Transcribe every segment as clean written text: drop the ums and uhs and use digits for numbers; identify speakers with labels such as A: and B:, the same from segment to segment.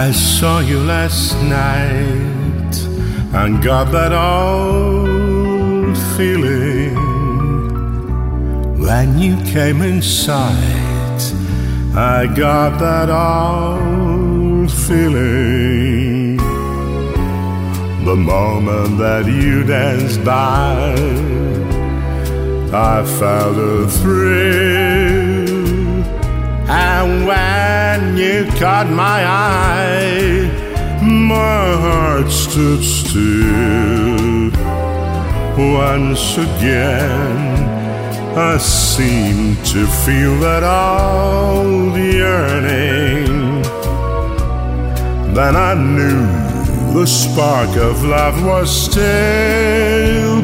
A: I saw you last night and got that old feeling when you came inside. I got that old feeling the moment that you danced by. I felt a thrill, and when you caught my eye, my heart stood still. Once again I seemed to feel that old yearning. Then I knew the spark of love was still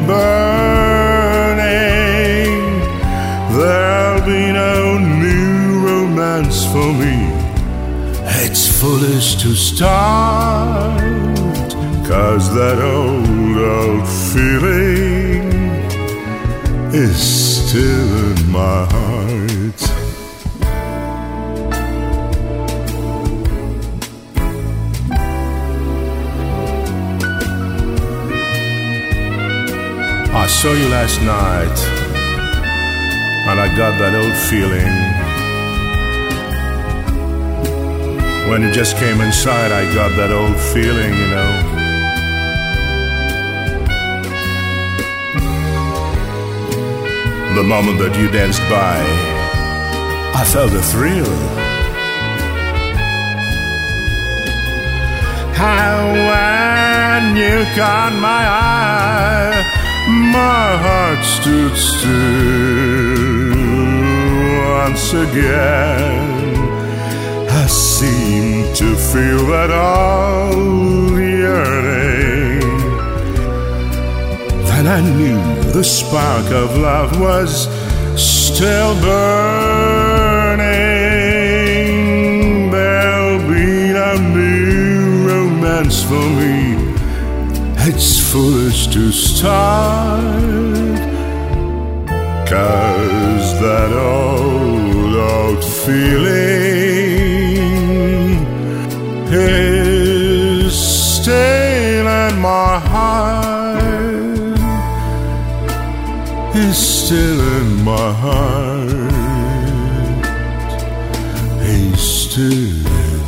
A: burning. There'll be no new romance for me. It's foolish to start, 'cause that old feeling is still in my heart. I saw you last night, and I got that old feeling. When you just came inside, I got that old feeling, you know. The moment that you danced by, I felt a thrill. And when you caught my eye, my heart stood still. Once again I seemed to feel that old yearning. Then I knew the spark of love was still burning. There'll be no new romance for me. It's foolish to start, 'cause that old feeling is still in my heart. Is still in my heart. He's still in